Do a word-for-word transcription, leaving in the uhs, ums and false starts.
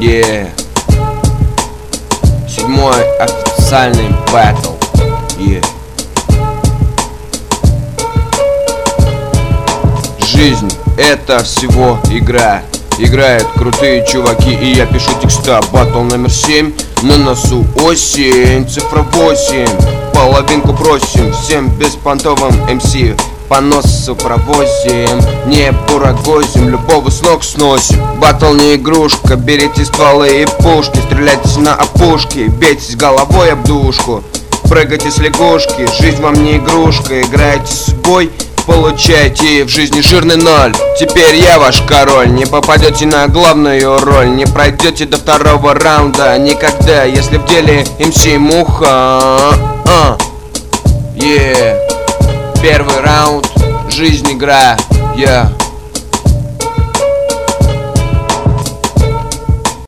Yeah. Седьмой официальный батл. Yeah. Жизнь — это всего игра. Играют крутые чуваки, и я пишу текста. Батл номер семь, на носу осень. Цифра восемь, половинку просим. Всем беспонтовым эм си по носу провозим. Не бурагозим, любого с ног сносим. Батл не игрушка, берите стволы и пушки. Стреляйтесь на опушки, бейтесь головой об душку. Прыгайте с лягушки, жизнь вам не игрушка. Играйте с судьбой, получайте в жизни жирный ноль. Теперь я ваш король. Не попадете на главную роль, не пройдете до второго раунда никогда, если в деле эм си Муха. а. Yeah. Первый раунд, жизнь игра. Yeah.